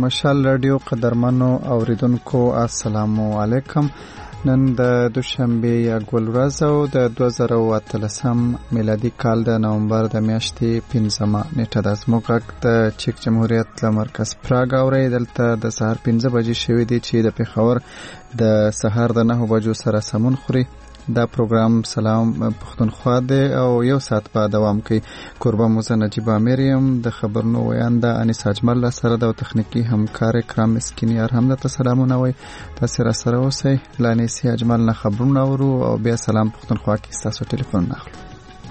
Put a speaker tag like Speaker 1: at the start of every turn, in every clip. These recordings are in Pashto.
Speaker 1: مشال رادیو قدرمنو اوریدونکو السلام علیکم. نن د دوشنبه یا ګل ورځ او د 2013 میلادي کال د نومبر د میاشتې 15مه نیټه د زموږ د چک جمهوریت له مرکز پراګ اوري دلته د سهار 15 بجې شوې دي چې د پیښور د سهار د 9 بجو سره سمون خوري. دا پروګرام سلام پښتونخوا دی او یو ساعت په دوام کوي. قربا موزه نجیب امریم د خبرونو وینده انیس اجمل سره د تخنیکی همکار کرام مسکینیار هم د سلامونه وي. تاسو را سره اوسئ. لانیسی اجمل نه خبرونه ورو او بیا سلام پښتونخوا کې تاسو ټلیفون ناخلو.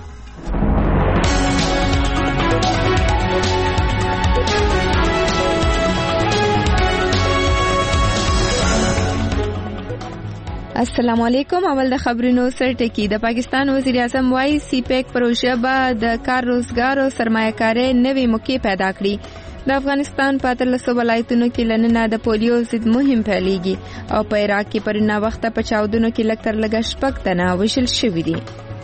Speaker 2: السلام علیکم. اول د خبرونو سرټکی. د پاکستان وزیر اعظم وايي سی پیک پروژه به د کار روزګار او سرمایه‌کاري نوې موقع پیدا کړي. د افغانستان په 13 ولایتونو کې لننه د پولیو ضد مهم پیلېږي او په عراق کې پر نا وخته په چاودنو کې لږ تر لږه 6 تنه وژل شوي دي.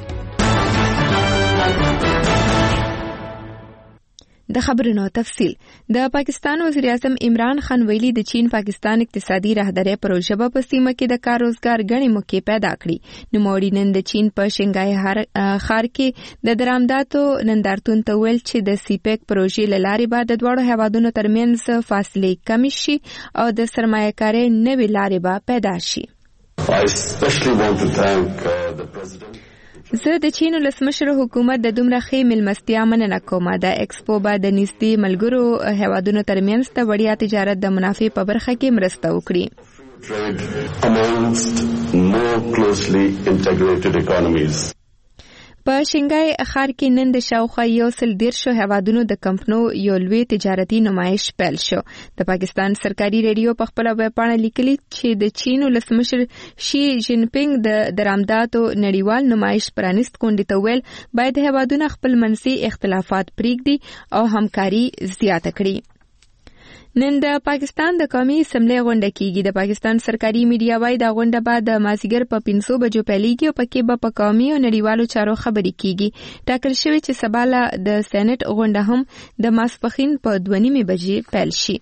Speaker 2: د خبرونو تفصیل. د پاکستان وزیر اعظم عمران خان ویلي د چین پاکستان اقتصادي راهداري پروژه په سیمه کې د کار روزګار غني موقع پیدا کړي. نوموړي نن د چین په شنګای ښار کې د درآمداتو نندارتون ته ویل چې د سی پیک پروژې له لارې به د دوړو هیوادونو ترمنځ فاصلې کم شي او د سرمایه‌کاري نوې لارې به پیدا شي. زه د چین ولسمشر حکومت د دومره ښې مېلمستیا مننه کوم. د ایکسپو به د نږدې ملګرو هیوادونو ترمنځ د وړیا تجارت د منافع په برخه کې مرسته وکړي. په شنګای ښار کې نن د شاوخوا 110 هیوادونو د کمپنو یو لوی تجارتي نمایش پیل شو. د پاکستان سرکاري ریډیو په خپل ویب پاڼه لیکلي چې د چین ولسمشر شي جین پینګ د درآمداتو نړیوال نمایش پرانیست کونډې ته ویل باید هیوادونه خپل منځي اختلافات پرېږدي او همکاري زیاته کړي. نن د پاکستان د قومي اسمبلی غونډه کیږي. د پاکستان سرکاري میډیا وايي دا غونډه به د مازیګر په 500 بجو پیلېږي او پکې به په قومي او نړیوالو چارو خبرې کیږي. ټاکل شوی چې سبا له د سېنات غونډه هم د ماسپښین په 2:30 بجې پیل شي.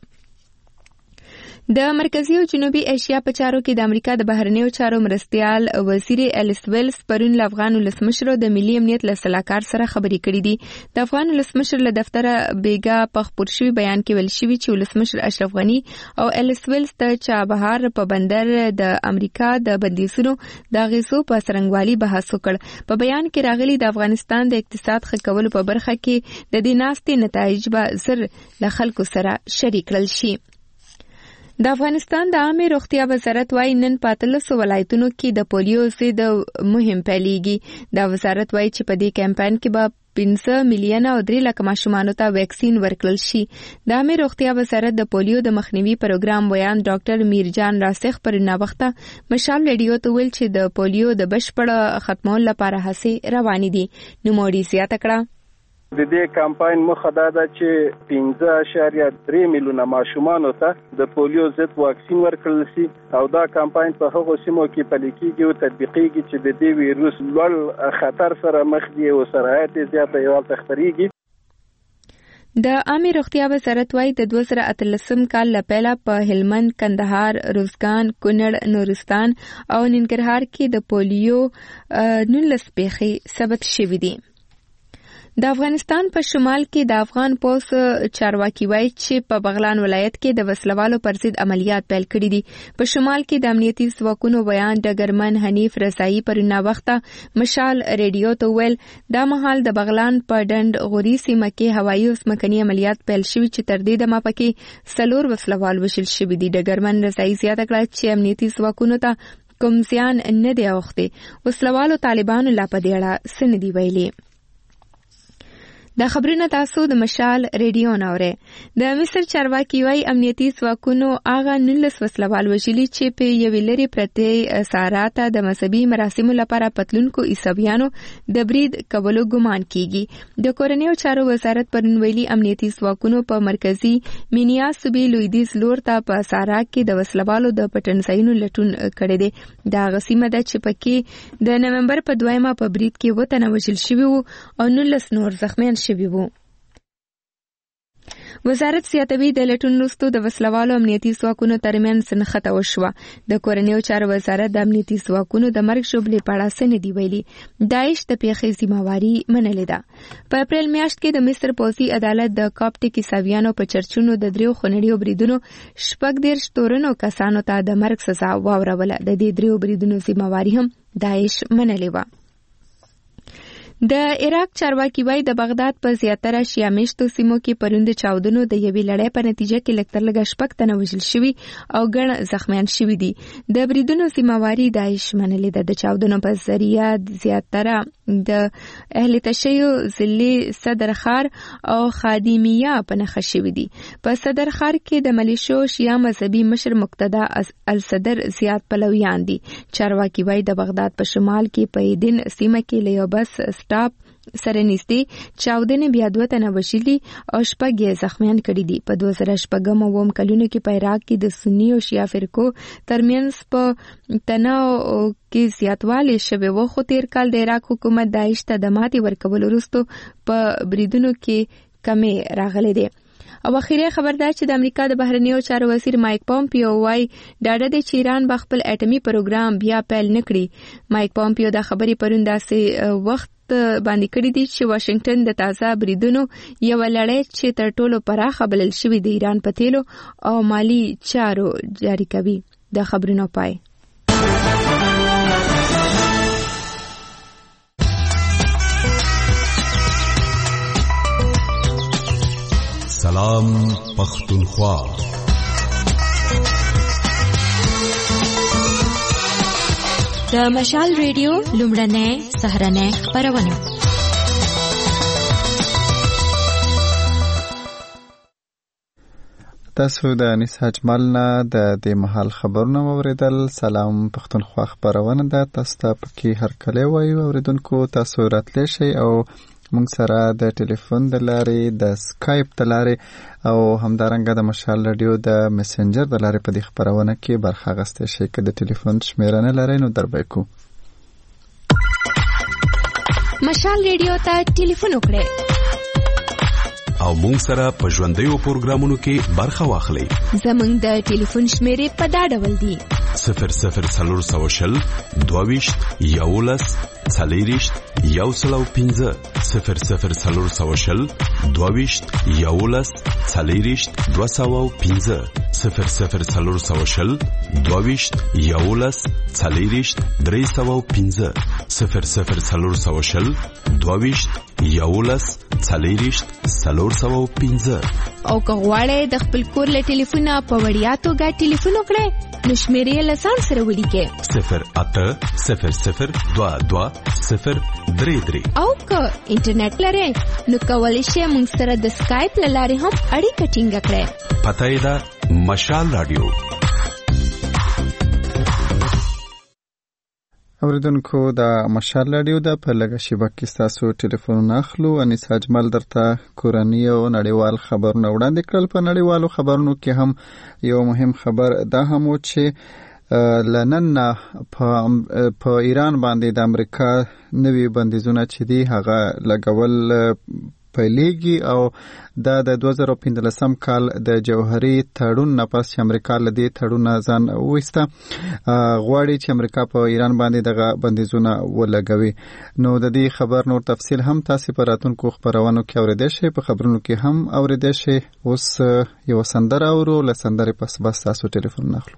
Speaker 2: د مرکزی او جنوبي ایشیا په چارو کې د امریکا د بهرنیو چارو مرستیال وزیر الیس ویلز پرون له افغان ولسمشر د ملي امنیت له سلاکار سره خبرې کړې دي. د افغان ولسمشر له دفتره بیګا په خبر شوی بیان کې ویل شوی چې ولسمشر اشرف غنی او الیس ویلز د چابهار په بندر د امریکا د بندیزونو د غیزو په سرنګوالي بحث وکړ. په بیان کې راغلي د افغانستان د اقتصاد ښه کولو په برخه کې د دې ناستې نتایج به زر له خلکو سره شریک کړل شي. د افغانستان د عامه روغتیا وزارت وايي نن په 13 ولایتونو کې د پولیو ضد مهم پیلېږي. د وزارت وايي چې په دې کمپاین کې به 15 میلیون او 3 لک ماشومانو ته ویکسین ورکړل شي. د عامه روغتیا وزارت د پولیو د مخنیوي پروګرام ویان ډاکټر میرجان راسخ پر نوښته مشال ریډیو ته ویل چې د پولیو د بشپړ ختمولو لپاره هڅې روانې دي. نوموړي زیاته کړه
Speaker 3: د دې کمپاین مخه دا ده چې 15.3 میلیونه ماشومانو ته د پولیو ضد واکسین ورکړل شي او دا کمپاین په هغو سیمو کې پلي کېږي او تطبیقېږي چې د دې ویروس لوړ خطر سره مخ دي او سرایت زیاته هېواد ته خپرېږي.
Speaker 2: د عامه روغتیا وزارت وايي د 2013 کال له پیله په هلمند، کندهار، روزګان، کونړ، نورستان او ننګرهار کې د پولیو 19 پیښې ثبت شوې دي. د افغانستان په شمال کې د افغان پوس چارواکي وايي چې په بغلان ولایت کې د وسلوالو پر ضد عملیات پیل کړي دي. په شمال کې د امنیتي ځواکونو بیان ډګرمن حنیف رضایی پر ناوخته مشال ریډیو ته ویل دا مهال د بغلان په ډند غوري سیمه کې هوایي او ځمکني عملیات پیل شوي چې تر دې دمه پکې 4 وسلوال وژل شوي دي. ډګرمن رضایی زیاته کړه چې امنیتي ځواکونو ته کوم زیان نه دی اوښتی. وسلوالو طالبانو لا په دې اړه څه نه دي ویلي. د خبرونه تاسو د مشال ریډیو ناوره. د مصر چارواکي وايي امنیتي ځواکونو هغه 19 وسلوال وژلي چې په یوې لرې پرتې سارا ته د مذهبي مراسمو لپاره پتلونکو عیسویانو د برید کولو ګمان کیږي. د کورنیو چارو وزارت پرون ویلي امنیتي ځواکونو په مرکزي مینیا صوبې لویدیځ لور ته په سارا کې د وسلوالو د پټنځایونو لټون کړی دی. دا غسیمه ده چې پکې د نومبر په 2 په برید کې وتنه وژل شوی وو او 19 نور زخمیان شوي وو. وزارت زیاتوي د لټون وروسته د وسلوالو امنیتي ځواکونو ترمنځ نښته وشوه. د کورنیو چارو وزارت د امنیتي ځواکونو د مرګ شوبلې په اړه څه نه دی ویلي. داعش د پیښې ذمہواري منلې ده. په اپریل میاشت کې د مصر پوځي عدالت د کاپټیک عیسویانو په چرچونو د 3 خونړیو بریدونو 14 تورنو کسانو ته د مرګ سزا واوروله. د دې 3 بریدونو ذمہواري هم داعش منلې و. د عراق چارواکي وايي د بغداد په زیاتره شیعه میشتو سیمو کې پروند چاودنو د یوې لړۍ په نتیجه کې لږتر لږه 6 تنه وژل شوي او ګڼ زخمیان شوي دي. د بریدونو ذمہواري داعش منلې ده. د چاودنو په ذریعه زیاتره د اهل تشیع ضلع صدر خار او خادمیه په نښه شوي دي. په صدر خار کې د ملیشو شیعه مذهبي مشر مقتدا الصدر زیات پلویان دي. چارواکي وايي د بغداد په شمال کې په ایدن سیمه کې له یو بس سټاپ سره نږدې چاودنې بیا 2 تنه وشلي او 6 زخمیان کړي دي. په 2014 کلونو کې په عراق کې د سنی او شیعه فرقو ترمنځ په تناو کې زیاتوالی شوی و، خو تیر کال د عراق حکومت داعش ته د ماتې ورکولو وروسته په بریدونو کې کمی راغلی دی. او اخیری خبر دا چې د امریکا د بهرنیو چارو وزیر مایک پومپیو وايي ډاډه دی چې ایران به خپل اټومي پروګرام بیا پیل نکړي. مایک پومپیو دا خبرې پرون داسې وخت باندې کړی دی چې واشنگټن د تازه بریدونو یو لړۍ چې تر ټولو پراخه بلل شوی د ایران په تیلو او مالی چارو جاری کوي. د خبرونو پای.
Speaker 4: سلام پختونخوا.
Speaker 5: د مشال ریډیو لومړنۍ سهارنۍ خپرونه.
Speaker 1: تاسو د انیس اجمل نه د محل خبرونه اوریدل. سلام پختونخوا خبرونه ده. تاسو ته پکې هر کله وایو اوریدونکو تاسو راتلی شئ او موږ سره د ټلیفون د لارې د سکایپ د لارې او همدارنګه د مشال رادیو د میسنجر د لارې په دې خبرونه کې برخه اخیستی شئ. که د ټلیفون شمیره نه لرئ نو دربی کو.
Speaker 5: مشال رادیو ته ټلیفون وکړئ
Speaker 4: او موږ سره په ژوندیو پروګرامونو کې برخه واخلئ.
Speaker 5: زموږ د ټلیفون شمیرې په دا ډول دي:
Speaker 4: 00 22 11 40 105 00 22 11 40 205 00 22 11 40 305 00 22 11 40 305.
Speaker 5: او که غواړئ د خپل کور له ټلیفونه په وړیا توګه ټلیفون وکړئ نو شمیرې له ځان سره ولیکئ
Speaker 4: 0800 22 033.
Speaker 5: او که انټرنیټ لرئ نو کولی شئ موږ سره د سکایپ له لارې هم اړیکه ټینګه کړئ.
Speaker 4: پته یې ده مشال رادیو.
Speaker 1: اوریدونکو د مشال رادیو د په لږه شیبه کې ستاسو ټلیفونونه اخلو. انیس اجمل درته کورني او نړیوال خبرونه وړاندې کړل. په نړیوالو خبرونو کې هم یو مهم خبر دا هم و چې لنن په ایران باندې د امریکا نوي بندیزونه چې دي هغه لګول پیلېږي او دا د 2015 کال د جوهري تړون نه پس چې امریکا له دې تړونه ځان وایسته غواړي چې امریکا په ایران باندې دغه بندیزونه ولګوي. نو د دې خبر نور تفصیل هم تاسو په راتلونکو خبرونو کې اوریدئ شئ، په خبرونو کې هم اوریدئ شئ. اوس یو سندره اورو، له سندرې پس بس تاسو ټلیفون اخلو.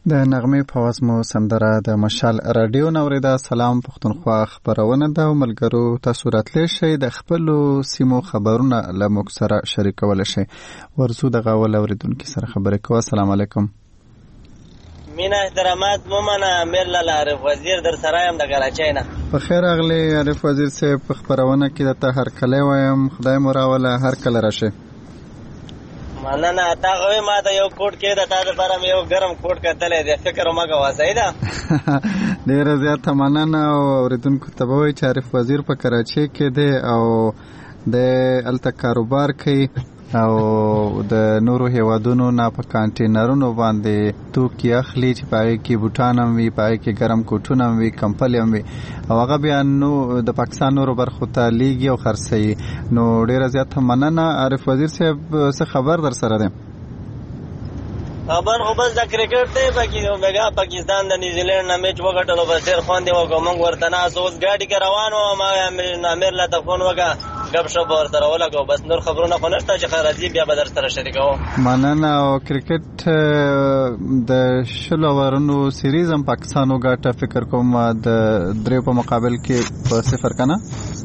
Speaker 1: د نغمې په واز مو سندره د مشال رادیو نوریدا. سلام پښتونخوا خبرونه ده او ملګرو تاسو راتلی شئ د خپلو سیمو خبرونه له موږ سره شریکولی شئ. ورځو د غاول اوریدونکي سره خبرې کوو. السلام علیکم.
Speaker 6: مینا احترامات مومنه میرلاله عارف وزیر در سره یم د کراچۍ نه.
Speaker 1: په خیر راغلی عارف وزیر صاحب. په خبرونه کې درته هرکلی وایم، خدای مو راوله هر کله راشئ.
Speaker 6: مننه. تا غوی ما ته یو کوټ کې د تا دپاره مې یو ګرم کوټ کتلی دی، فکر مه کوه صحیح ده.
Speaker 1: ډېره زیاته مننه. او اورېدونکو ته به وایي چې عارف وزیر په کراچۍ کې دی او د هلته کاروبار کوي او د نورو هیوادونو نه په کانټینرونو باندې توکي اخلي چې په هغې کې بوټان هم وي، په هغې کې ګرم کوټونه هم وي، کمپلې هم وي او هغه بیا نو د پاکستان نورو برخو ته لیږي او خرڅوي. نو ډېره زیاته مننه. عارف وزیر صاحب څه خبر در سره دی؟
Speaker 6: خبر خو بس د کرکټ دی. پاکستان د نیوزیلینډ نه میچ وګټلو، بس ډېر خوند یې وکړو. موږ ورته ناست اوس ګاډي کې روان وو، ما امیر له ته فون وکړه، ګپ شپ ورته ولګو. بس نور خبرونه خو نشته چې راځي بیا به در سره شریکوو.
Speaker 1: مننه. او کرکټ د 20 اورونو سیریز هم پاکستان وګاټه، فکر کوم د 3 په مقابل کې په 0 کنه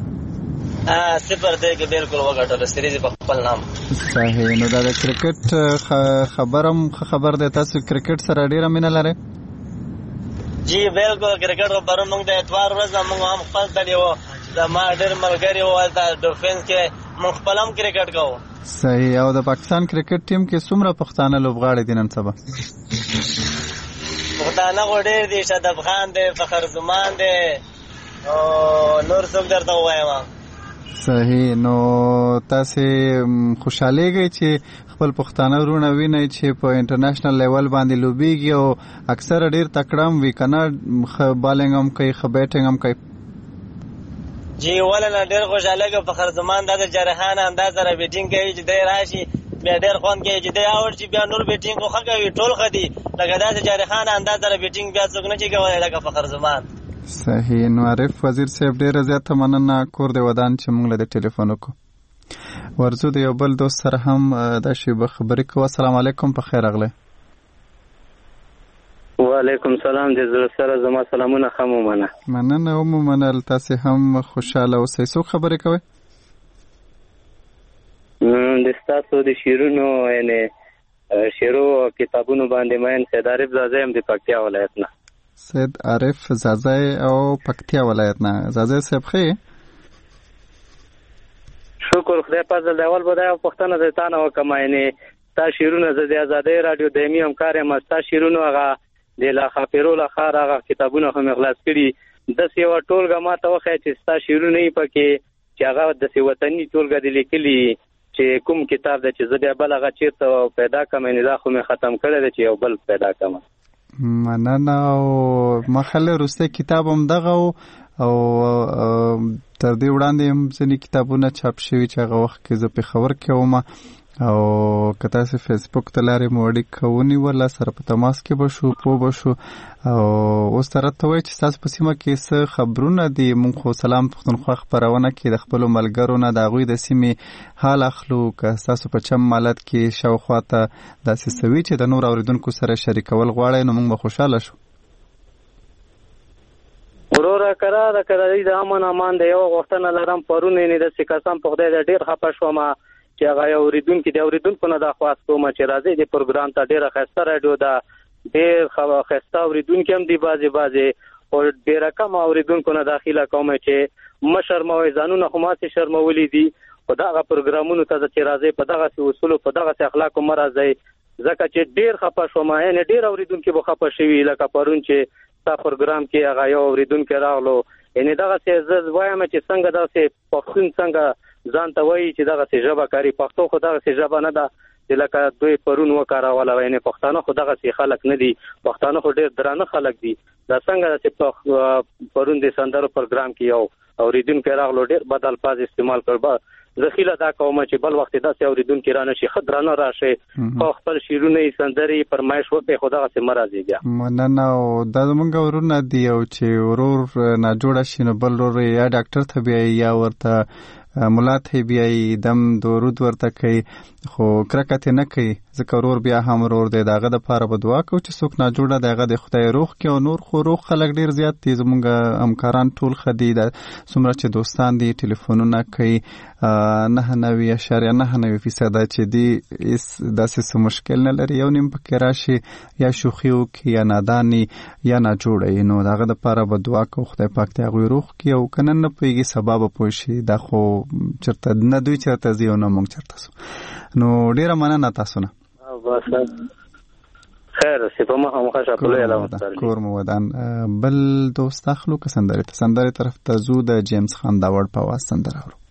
Speaker 6: 0 دی کې بالکل وګټل سیریز په خپل نام.
Speaker 1: صحیح. نو دا د کرکټ خبر دی. تاسو کرکټ سره ډیره مینه لرئ؟
Speaker 6: جی بالکل. کرکټ خو پرون موږ د اتوار ورځ موږ هم خپل تللی وو، د ما ډېر ملګري وو هلته ډیفینس کې، موږ خپل هم کرکټ کوو.
Speaker 1: صحیح. او د پاکستان کرکټ ټیم کې څومره پښتانه لوبغاړي دي نن سبا؟
Speaker 6: پښتانه خو ډېر دي. شادب خان دی، فخر زمان دی او نور څوک درته ووایم.
Speaker 1: صحیح. نو تاسې خوشحالیږئ چې خپل پښتانه ورونه وینئ چې په انټرنیشنل لیول باندې لوبیږي او اکثره ډېر تکړه هم وي که نه، ښه بالینګ هم کوي، ښه بیټینګ هم کوي؟
Speaker 6: جی ولنه ډېر خوشحالیږم. فخر زمان دا د جارحان انداز سره بیټینګ کوي چې دی راشي بیا ډېر خوند کوي، چې دی اوړ چې بیا نور بیټینګ خو ښه کوي، ټول ښه دي، لکه دا د جارحان انداز سره بیټینګ بیا څوک نه شي کولی لکه فخر زمان.
Speaker 1: صحیح. نو عارف وزیر صاحب ډېره زیاته مننه. کور د ودان چې موږ له د ټلیفون وکړو. ورځو د یو بل دوست سره هم دا شیبه خبرې کوو. السلام علیکم. په خیر راغلی.
Speaker 7: وعلیکم سلام. د زړه سره زما سلامونه ښه ومنه.
Speaker 1: مننه. ومنل. تاسې هم خوشحاله اوسئ. څوک خبرې کوئ؟
Speaker 7: د ستاسو د شعرونو یعنې شعرو او کتابونو باندې مین سید عارف زازی یم د پکتیا ولایت نه.
Speaker 1: سید عارف زازی او پکتیا ولایت نه. زازی صاحب ښه؟
Speaker 7: شکر خدای پاک. د اول به دا یو پوښتنه د تا نه وکړم، یعنې ستا شعرونه زه د ازادۍ راډیو دایمي همکار یم، ستا شعرونو هغه د لاخاپیرو لخار هغه کتابونه خو مې خلاص کړي. داسې یوه ټولګه ما ته وښیه چې ستا شعرونه یې پکې چې هغه داسې وطني ټولګه دې لیکلي چې کوم کتاب دی چې زه بیا بل هغه چېرته پیدا کړم، یعنې دا خو مې ختم کړی دی چې یو بل پیدا کړم.
Speaker 1: مننه. او مخله وروستی کتاب هم دغه او تر دې وړاندې هم ځینې کتابونه چاپ شوي چې هغه وخت کې زه پېښور کې وم او که تاسې فیسبوک ته لارې مو اړیکه ونیوله سره په تماس کې به شو، پوه به شو. او اوس ته راته وایي چې ستاسو په سیمه کې څه خبرونه دي؟ موږ خو سلام پښتونخوا خپرونه کې د خپلو ملګرو نه د هغوی د سیمې حال اخلو. که ستاسو په چم مالت کې شاوخوا ته داسې څه وي چې د نور اورېدونکو سره شریکول غواړئ نو موږ به خوشحاله شو.
Speaker 7: وروره کراره کراري د امن امان د یوه غوښتنه لرم. پرون یعنې داسې قسم په خدای د ډېر خفه شوم چې هغه یو اورېدونکو نه دا خواست کوم چې راځئ د پروګرام ته. ډېره ښایسته راډیو ده، ډېر ښایسته اورېدونکي هم دي، بعضې خو ډېره کم اورېدونکو نه داخله کوم چې مه شرموئ، ځانونه خو ماسې شرمولي دي، خو دغه پروګرامونو ته چې راځئ په دغسې اصولو په دغسې اخلاقو مه راځئ، ځکه چې ډېر خفه شوم. یعنې ډېر اورېدونکي به خفه شوي لکه پرون چې ستا پروګرام کې هغه یو اورېدونکی راغلو. یعنې دغسې زه وایم چې څنګه دغسې پښتون څنګه ځان ته وایي چې دغسې ژبه کاري، پښتو خو دغسې ژبه نه ده چې لکه دوی پرون وکاروله. یعنې پښتانه خو دغسې خلک نه دي، پښتانه خو ډېر درانه خلک دي. دا څنګه داسې پرون د سندرو پروګرام کې یو اورېدونکی راغلو ډېر بد الفاظ استعمال کړ. زه هیله دا کوم چې بل وخت داسې اورېدونکي را نه شي، ښه درانه راشئ، خو خپل شعرونه یې سندرې فرمایش وکړئ، خو دغسې مه راځئ بیا.
Speaker 1: مننه. او دا زموږ ورونه دي او چې ورور ناجوړه شي نو بل ورور یا ډاکټر ته بیایي یا ورته ملا ته بیا دم درود ورته کوي خو کرکته نه کوي ځکه ورور بیا هم ورور دی داغه د پاره به دعا کوو چې څوک نه جوړه دغه د خدای روح کې او نور خو روح خلک ډیر زیات دي زمونږ همکاران ټول خدي د څومره چې دوستان دي ټلیفونونه کوي 99.9% چې دی داسې مشکل نه لري یو نیم پکې راشي یا شوخیو کې یا نادانی یا نه جوړه نو دغه د پاره به دعا کوو خدای پاک ته غوي روح کې او کنه نه پیږي سبب پوښي دا خو چرته نه دوی چرته زیو نه مونږ چرته نو ډیره مننه تاسو نه
Speaker 7: بس خیر سپما هم ښه شپله اعلان
Speaker 1: کور مو ودان بل دوست اخلو که سندره طرف ته زو د جیمز خان داوړ په واسطه سندره ورو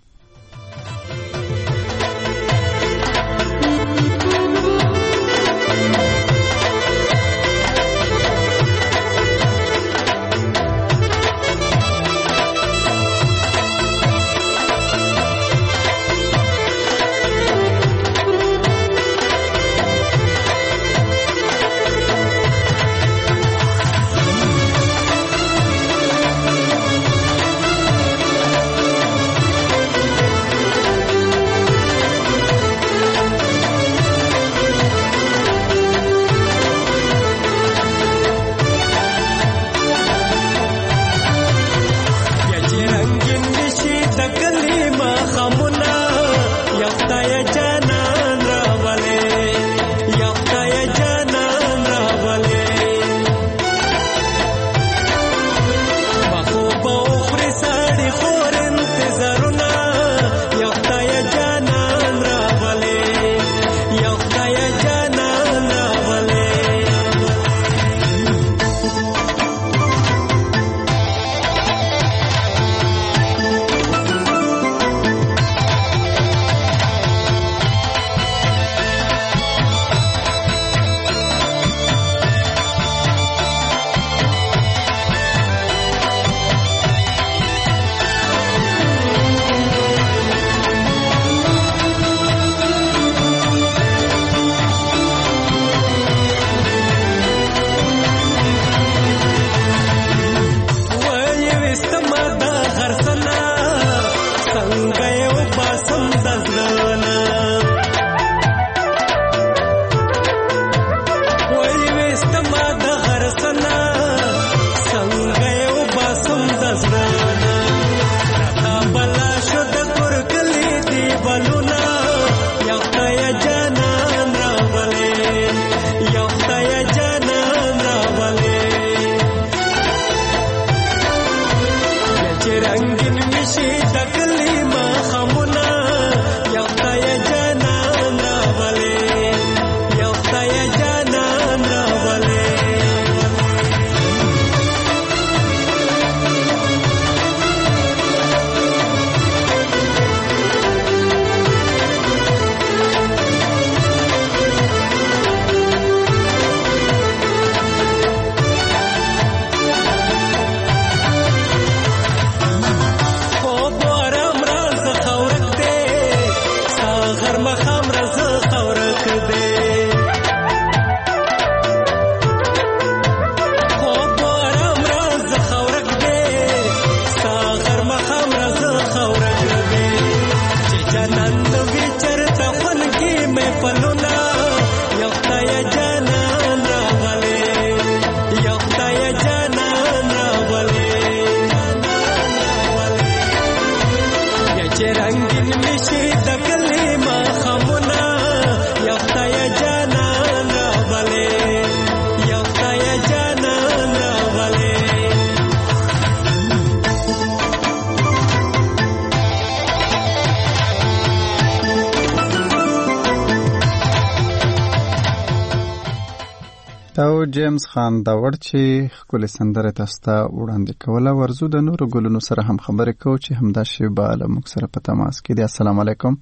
Speaker 1: او جیمز خان داوړ چې خپل سندره تاسو ته وړاندې کوله ورزو د نورو ګلونو سره هم خبرې کوو چې همدا شی به له موږ سره په تماس کې دي. السلام علیکم.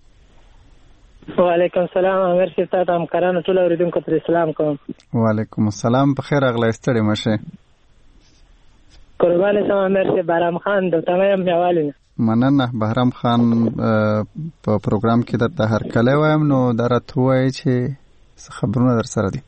Speaker 8: وعلیکم السلام. امیر صاحب تاسو هم کرانو ټول اوریدونکو ته سلام کوم.
Speaker 1: وعلیکم السلام. بخیر اغلی ستړي مشه.
Speaker 8: قربان شم امیر صاحب. بهرام خان د تمام میوالینه.
Speaker 1: مننه بهرام خان په پروګرام کې د هر کله وایم نو درته وایي چې خبرونه در سره دي.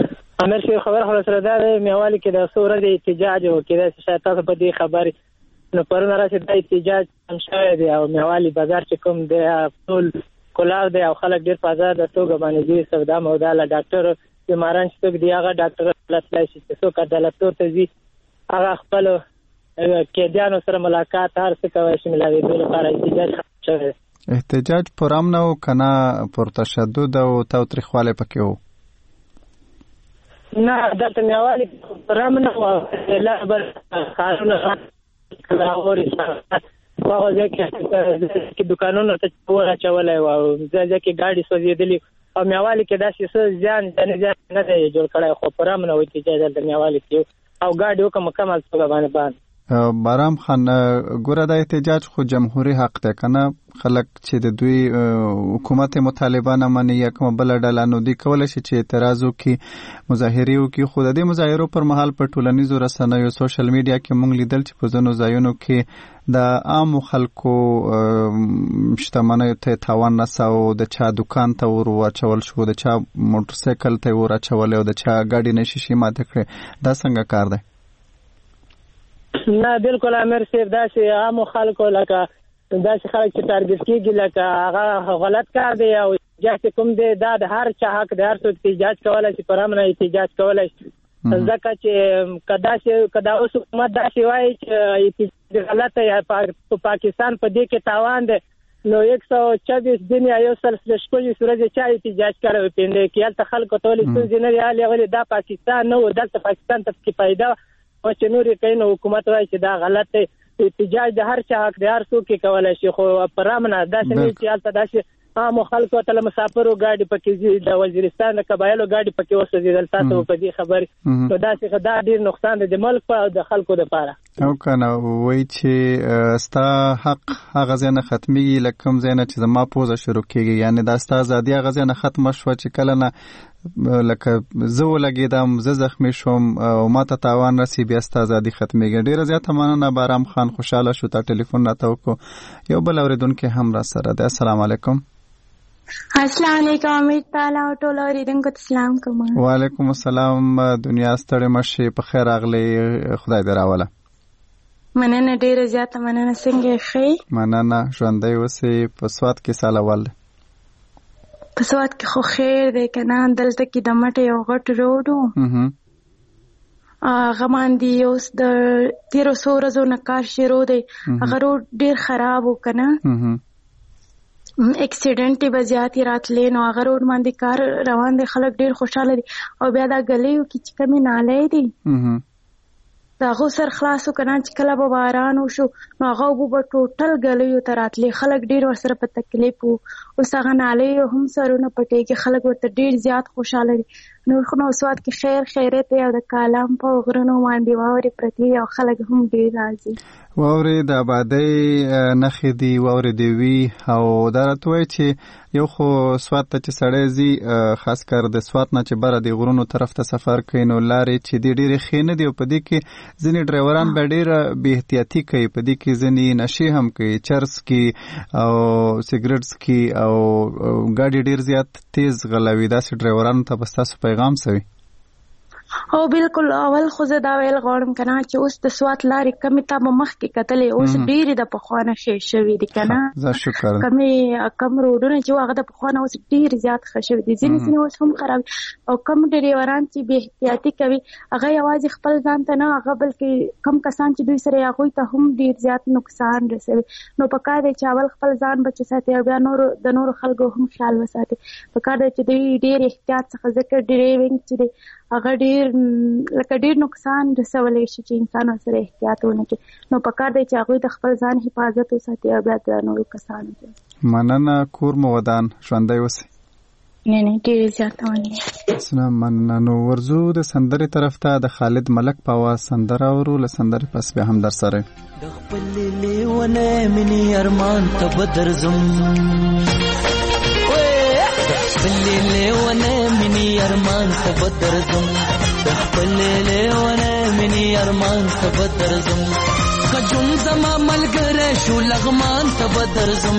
Speaker 1: امیر صاحب خبر خلاص را ده میوالي کې د سوره د احتجاج او کې د شایطان په دې خبرې
Speaker 8: نو پرون راشي د احتجاج هم شوی دی او میوالي بازار چې کوم دی ټول کولار دی او خلک ډیر په آزاد توګه باندې دي سودا مودا له ډاکټر بیماران چې دی هغه ډاکټر لاسلای شي چې څوک عدالت ته ځي هغه خپل کېدیانو سره ملاقات هر څه کوي چې ملاوي ټول لپاره احتجاج شوی.
Speaker 1: احتجاج پرام نه کنه پر تشدد او تاوتریخواله پکې وو
Speaker 8: نه دلته میوالي پرام نه و لا بل قانون کلاوري هغه ځکه دکانونو ته پوره چولای و ځکه ګاډي سوځېدلې او میوالي کې داسې څه ځان نه دی جوړ کړی خو پرام نه وایي چې د میوالي کې او ګاډي وکم کمال څه باندې
Speaker 1: بارام خان ګوره د احتجاج خو جمهوریت حق ده کنه خلک چې د دوی حکومت مطالبه نه مني یا کوم بل ډله نو دی کولای شي چې اعتراض وکړي مظاهره وکړي خو د دې مظاهرو پر مهال په ټولنیزو رسنیو سوشل میډیا کې مونږ لیدل چې په ځینو ځایونو کې د عام خلکو شتمنۍ ته تاوان رساو د چا دکان ته ور واچول شو د چا موټر سایکل ته ور اچول او د چا ګاډي نه شیشې ماته کړې دا څنګه کار دی؟
Speaker 8: نه بالکل امیر صاحب داسې عام خلکو لکه داسې خلک چې ټارګټ کېږي لکه هغه غلط کار دی او احتجاج کوم دی دا د هر چا حق دی هر څوک احتجاج کولی شي پر امن احتجاج کولی شي ځکه چې که دا اوس حکومت داسې وایي چې احتجاج غلطه یا په پاکستان په دې کې تاوان دی نو 124 دن یا 140 ورځې چا احتجاج کړی پنده کې هلته خلکو ته ولې ستونزې نه دي حل ولې دا پاکستان نه و دلته پاکستان ته پکې پیدا او چې نورې کوي نو حکومت وایي چې دا غلط دی احتجاج د هر چا حق دی هر څوک یې کولی شي خو پر امنه داسې نه چې هلته داسې عامو خلکو ته له مسافرو ګاډي پکې ځي د وزیرستان د قبایلو ګاډي پکې وسوځېدل تاسو په دې خبرې نو داسې دا ډېر نقصان دی د ملک په د خلکو دپاره
Speaker 1: او کنه وایي چې ستا حق هغه ځای نه ختمیږي له کوم ځای نه چې زما پوزه شروع کېږي یعنې دا ستا ازادي هغه ځای نه ختمه شوه چې کله نه لکه زه ولګېدم زه زخمی شوم او ماته تاوان رسي بیا ستا ازادي ختمیږي. ډېره زیاته مننه بارام خان خوشحاله شو تا ټلیفون راته وکړو. یو بل اورېدونکی هم را سره دی. السلام علیکم.
Speaker 9: السلام علیکم امیر تعالی او ټول اوریدونکو ته سلام کوم.
Speaker 1: وعلیکم السلام. دنیا ستړې مشي په خیر راغلی خدای دې راوله.
Speaker 9: مننه ډېره زیاته مننه څنګه ښې
Speaker 1: مننه ژوندی اوسې په سوات کې سال اول
Speaker 9: په سوات کې خو خیر دی که نه دلته کې د مټې یو غټ روډ و هغه باندې اوس د 1300 ورځو نه کار شروع دی هغه روډ ډېر خراب و که نه اکسیډنټ به زیاتې راتلې نو هغه روډ باندې کار روان دی خلک ډېر خوشحاله دي او بیا دا ګلیو کې چې کمې نالۍ دي د هغو سر خلاصو که نه چې کله به باران وشو نو هغه اوبه به ټوټل ګلیو ته راتلې خلک ډېر ورسره په تکلیف وو اوس هغه نالیو هم سرونه پټېږي خلک ورته ډېر زیات خوشحاله دي نو سوات کې خیر خیریت دی او د کالام په غرونو باندې واورې پرتې او خلک هم ډېر راځي
Speaker 1: واورې د آبادۍ نښې دي واورې دې وي او دا راته وایي چې یو خو سوات ته چې سړی ځي خاص کر د سوات نه چې بره د غرونو طرف ته سفر کوي نو لارې چې دې ډېرې ښې نه دي او په دې کې ځینې ډرایوران به ډېره بې احتیاطي کوي په دې کې ځینې نشې هم کوي چرس کوي او سګرټس کوي او ګاډي ډېر زیات تیز غلوي داسې ډرایورانو ته به ستاسو پیغام څه وي؟
Speaker 9: او بالکل اول خو زه دا ویل غواړم که نه چې اوس د سوات لارې کمې ته به مخکې کتلې اوس ډېرې د پخوا نه ښې شوي دي که نه کم روډونه چې هغه د پخوا نه اوس ډېر زیات ښه شوي دي ځینې اوس هم خراب او کم ډریوران چې بې احتیاطي کوي هغه یوازې خپل ځان ته نه هغه بلکې کم کسان چې دوی سره هغوی ته هم ډېر زیات نقصان رسوي نو په کار دی چې اول خپل ځان بچ ساتي او بیا د نورو خلکو هم خیال وساتي په کار دی چې دوی ډېر احتیاط څخه ځکه ډرایوینګ چې دی هغه ډېر نقصان رسولی شي چې انسان سره احتیاط ونه کړي نو په کار دی چې هغوی د خپل ځان حفاظت وساتي او بیا د نورو کسانو ته
Speaker 1: مننه کور مو ودان ژوندی اوسئ
Speaker 9: نه ډېرې زیاته مننه
Speaker 1: اسلام مننه نو ورځو د سندرې طرف ته د خالد ملک په اواز سندره اورو له سندرې پس بیا هم در سره
Speaker 10: د خپلې لیونی مینې ارمان ته به درځم خپلې لیونی مینې ارمان ته به درځم د خپلې لیونی مینې ارمان ته به درځم که ژوند زما ملګری شو لغمان ته به درځم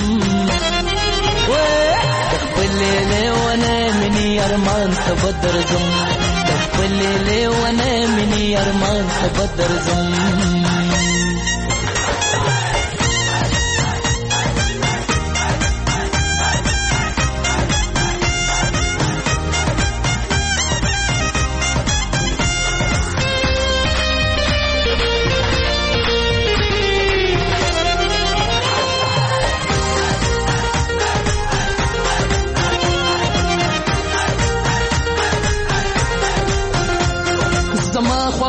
Speaker 10: د خپلې لیونی مینې ارمان ته به درځم د خپلې لیونی مینې ارمان ته به درځم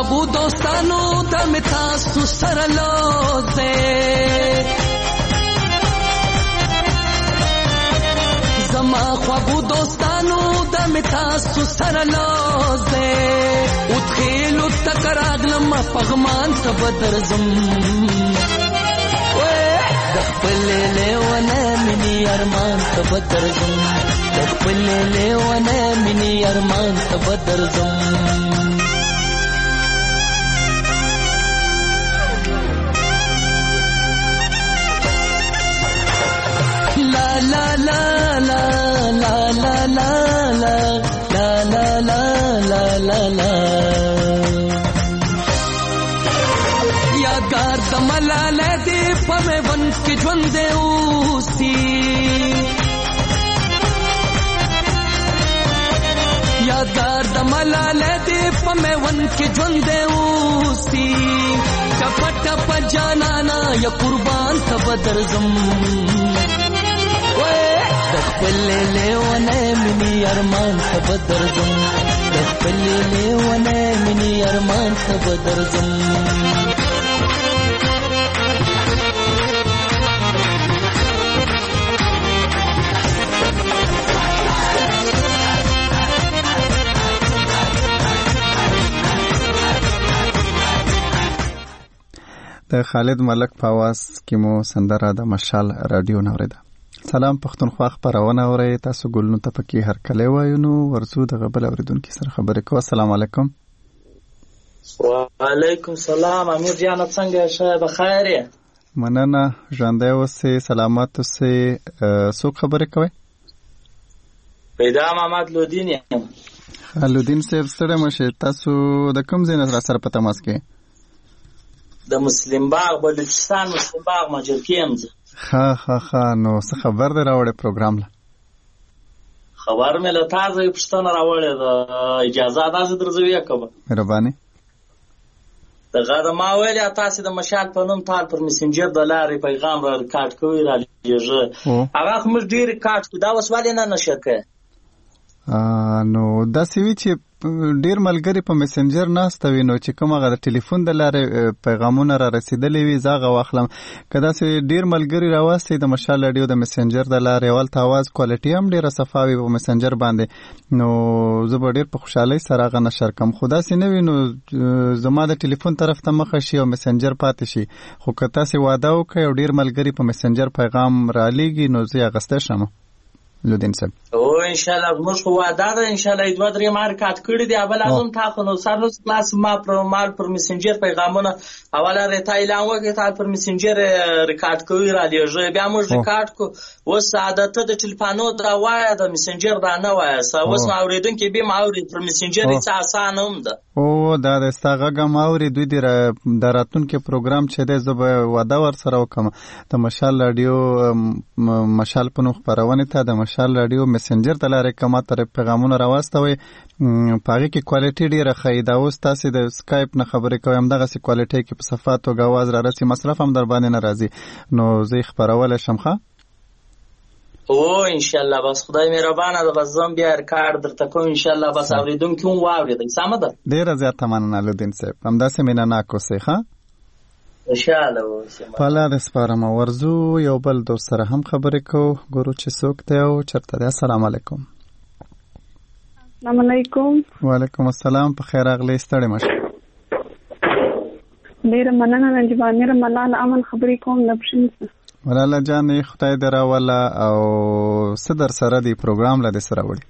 Speaker 10: خوابو دوستانو د می تاسو سره لوځه زما خوابو دوستانو د می تاسو سره لوځه او خېلو تکراغلم پغمان ته بدرزم د خپل لیونه مني ارمان ته بدرزم د خپل لیونه مني ارمان ته بدرزم لا لا لا لا لا لا لا لا لا لا لا لا لا یادګار د ملاله دی په مې ون کې ژوند دی اوسي یادګار د ملاله دی په مې ون کې ژوند دی اوسي چپټ په جانانا یا قربان ته بدرزم د خپل لیونه مني ارمان ته بدرزم د خپل لیونه مني ارمان ته بدرزم
Speaker 1: د خالد ملک په आवाज کې مو سندره د مشال رادیو نوریده. سلام پښتونخوا خبرونه اوري تاسو ګلنو ته پکې هر کله وایو نو ورسو د غبل اوریدونکو سره خبرې کوو. السلام علیکم.
Speaker 11: وعلیکم السلام امیر جان څنګه شه بخیر یې؟
Speaker 1: مننه ژوندۍ اوسې سلامات اوسې. څوک خبرې کوي؟
Speaker 11: پیدا محمد لودین یم.
Speaker 1: لودین صاحب ستړی مشه تاسو د کوم ځای نه سره په تماس کې؟
Speaker 11: د مسلم باغ بلوچستان مسلم باغ مجرکی هم زه.
Speaker 1: ها نو څه خبر دی راوړې پروګرام له؟
Speaker 11: خبر مې له تازه پښتنه راوړې د اجازه داسې درځوي کوم
Speaker 1: مهرباني
Speaker 11: دغه د ما ویل تاسو د مشال په نوم تال پر میسنجر د لارې پیغام را ریکارډ کوي را لېږه هغه موږ ډیر ریکارډ کو دا وس ولې نه نشکه
Speaker 1: نو دا سوي چې ډیر ملګری په میسنجر ناستوي نو چې کومه غو د ټلیفون د لارې پیغامونه را رسیدلې وي زاغه واخلم کدا سي ډیر ملګری راوستي د مشال رادیو د میسنجر د لارې ول تاواز کوالټي هم ډیره صفاوي په میسنجر باندې نو زه به ډیر په خوشحالي سره غو نشر کوم خدا سي نه وینو زما د ټلیفون طرف ته مخ شي او میسنجر پاتې شي خو کته سي واده وکي او ډیر ملګری په میسنجر پیغام را لېږي نو زه غسته شم لودین صاحب
Speaker 11: او ان شاء الله موږ خو واده ده ان شاء الله دوه درې مارکات کړی دی اول اعظم تاسو نو سره کلاس ما پر میسنجر پیغامونه اوله رته اعلان وکړ تاسو پر میسنجر ریکارډ کوي را لېږه بیا موږ ریکارډ کو وس عادت د ټلیفونو دا وای د میسنجر دا نه وای وس ما اوریدونکو به ما اورید پر میسنجر هیڅ اسانه هم ده
Speaker 1: او دا د استاغه ماوري دوی دراتون کې پروګرام چې د زب واده ور سره وکم د مشال رادیو مشال پنو خبرونه ته د مشال رادیو میسنجر ته لاره کومه تر پیغامونه راوستوي پاره کې کوالټي ډیره ښه دا اوس تاسو د اسکایپ نه خبرې کوم دغه سي کوالټي کې په صفات او غواز را رسي مصرف هم در باندې ناراضي نو زه خبرول شمخه
Speaker 11: او ان شاء الله بس خدای مهربانه د غزم بیا ریکارډ درته کوم ان شاء الله بس اوریدونکو واورید سم ده
Speaker 1: ډیره زیاته مننه لودین صاحب همداسې مینا ناکو سه ښه
Speaker 11: ان شاء الله
Speaker 1: پاله د سپارم ورزو یو بل دوست سره هم خبرې کو ګورو چې څوک ته او چرته ده. السلام علیکم.
Speaker 12: السلام علیکم.
Speaker 1: وعلیکم السلام په خیر اغلی ستړي مشه
Speaker 12: ډیره مننه نجوانه رمضان امن خبرې کوم نبشن
Speaker 1: ولاله جان خدای درا ولا او صدر سره دی پروګرام لده سره وړي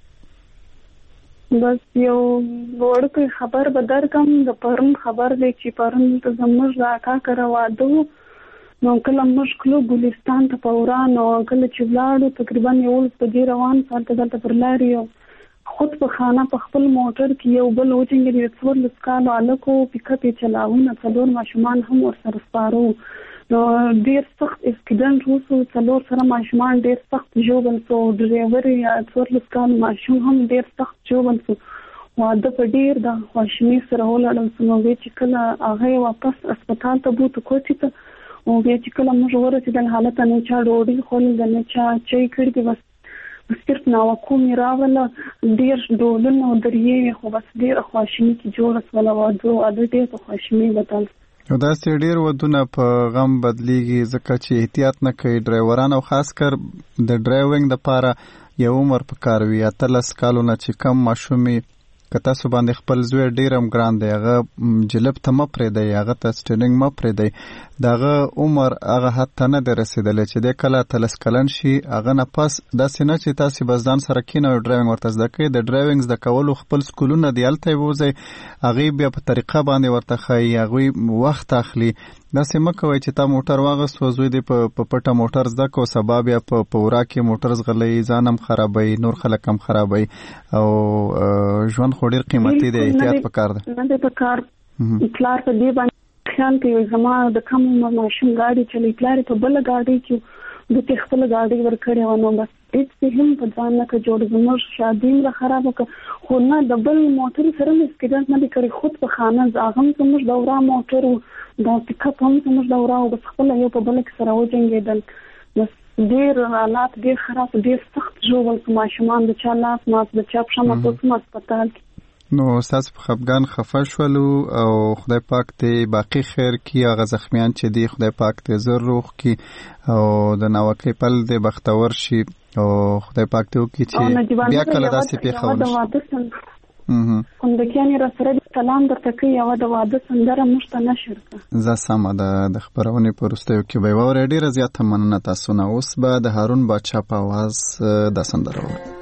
Speaker 12: بس یو ورته خبر بدر کم د پرون خبر دی چې پرون ته زموږ راکا کرواده نو کله مشکلو ګلستان ته پوران او کله چې ولاړو تقریبا یو په روان سره دلته پر لاریو خود په خانه په خپل موټر کې یو بل وچنګ دی څور لسکالو الکو پکپ چلاوونه څلور ماشومان هم ور سره سپارو نو ډیر سخت اکسیډنټ وسو څلور سره ماشومان ډیر سخت جوړل سو ډرایور یا څور لسکالو ماشوم هم ډیر سخت جوړل سو واده په ډیر د خوشمي سره ولړل سو نو چې کله هغه واپس هسپتال ته بوته کوچی ته او چې کله موږ ورته د حالت نه چا ډوډۍ خول د نه چا چای کړی بس صرف ناوکو می راوله ډیر ډولونه او دریې خو بس ډیر خواشینی کی جوړ سول واده او ډیر خواشینی بدل
Speaker 1: او دا ډیر ودونه په غم بدلیږي ځکه چې احتیاط نه کوي ډرایوران او خاص کر د ډرایوینګ د پاره یو عمر په کار وي 13 کالونه چې کم ماشومي کته سو باندې خپل زوی ډیرم ګران دی هغه جلب ته مپرې دی هغه ته سټینګ مپرې دی دغه عمر هغه حتی نه رسیدل چې د کله 13 کلن شي هغه نه پس د سینه چې تاسو بزدان سره کینو ډرایوینګ ورته زده کوي د ډرایوینګ د کولو خپل سکولونه دیالته ووزي هغه بیا په طریقه باندې ورته خای هغه وخت اخلي دا سیمه کوي چې تا موټر واغست وزوی دی په پټه موټر زده کو سبب یا په پورا کې موټر زغلې ځانم خرابوي نور خلک هم خرابوي او ژوند خو ډیر قیمتي دی احتیاط پکار دی
Speaker 12: نه د پکار پلار په دې باندې خیال کوي زما د کوم ماشوم ګاډي چلی پلار په بل ګاډي کې د خپل ګاډي ورکړې و نو بس هیڅ هم په ځان نه کې جوړ زموږ شادي را خراب وکړه خو نه د بل موټر سره اسکیډنټ نه کړی خود په خانه ځاغم زموږ دورا موټر دا پکاپ هم زموږ دورا او بس خپل یو په بل کې سره وجنګېدل بس ډیر حالات ډیر خراب ډیر سخت جوړول کوم ماشومان د چا لاس ماس د چا په شمه په کوم هسپتال
Speaker 1: نو استاد په خفګان خفه شولو او خدای پاک ته باقی خیر کی هغه زخمیان چې دی خدای پاک ته زر روح کی او د ناوکې پل د بختور شي او خدای پاک ته وکړي چې بیا کله داسې پیښه
Speaker 12: خوندکیانی را سره سلام درته کوي او د واده سندره موږ ته نشر کړه
Speaker 1: زه سمه د خبرونې په وروستیو کې به واورئ ډېره زیاته مننه تاسو نه اوس به د هارون باچا په اواز دا سندره واورئ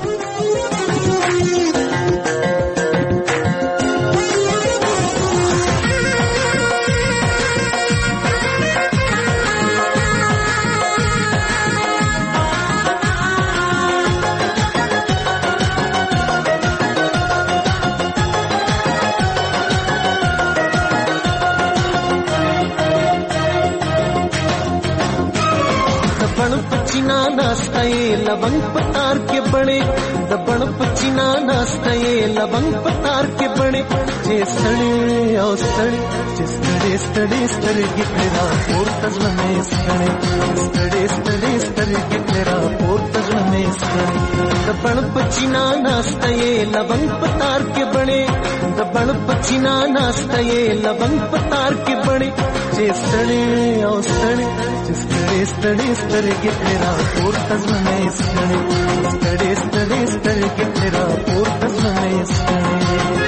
Speaker 10: लवंग पतार के बड़े दबण पचीना नास्ते लवंग पतार के बड़े जे सड़े ओ सड़े जे सड़े सड़े सड़े गिटरा और तजने सड़े सड़े सड़े सड़े गिटरा और तजने सड़े दबण पचीना नास्ते लवंग पतार के बड़े दबण पचीना नास्ते लवंग पतार के बड़े जे सड़े ओ सड़े जे सड़े सड़े सड़े गिटरा और तजने सड़े सड़े सड़े सड़े गिटरा और तजने सड़े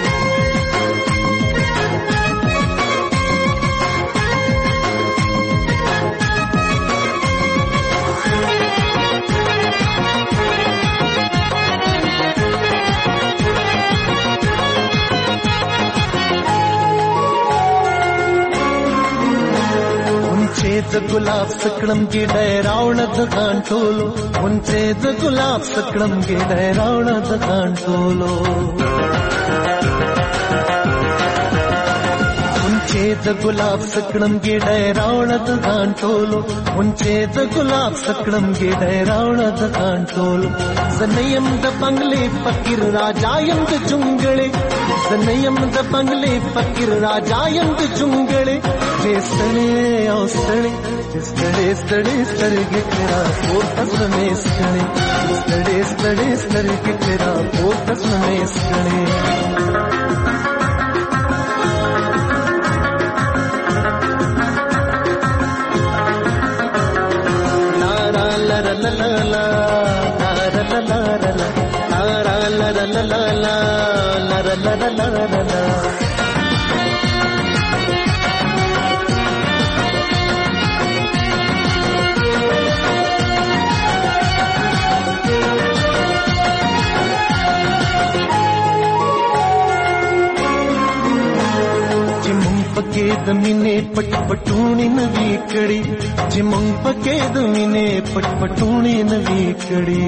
Speaker 10: द गुलाब सकड़म के डैरावण दकान टोलो उनसे द गुलाब सकड़म के डैरावण दकान टोलो उनसे द गुलाब सकड़म के डैरावण दकान टोलो उनसे द गुलाब सकड़म के डैरावण दकान टोलो जनयम द बंगले फकीर राजायम द जुंगले जनयम द बंगले फकीर राजायम द जुंगले जे सड़े ओ सड़े सड़े सड़े सड़े गिटरा और तजने सड़े सड़े सड़े सड़े गिटरा और तजने सड़े ला ला ला ला ला ला ला ला ला ला ला ला ला ला ला ला ला ला ला पके दमीने पटपटूनी नवी कड़ी जिमंग पके दमीने पटपटूनी नवी कड़ी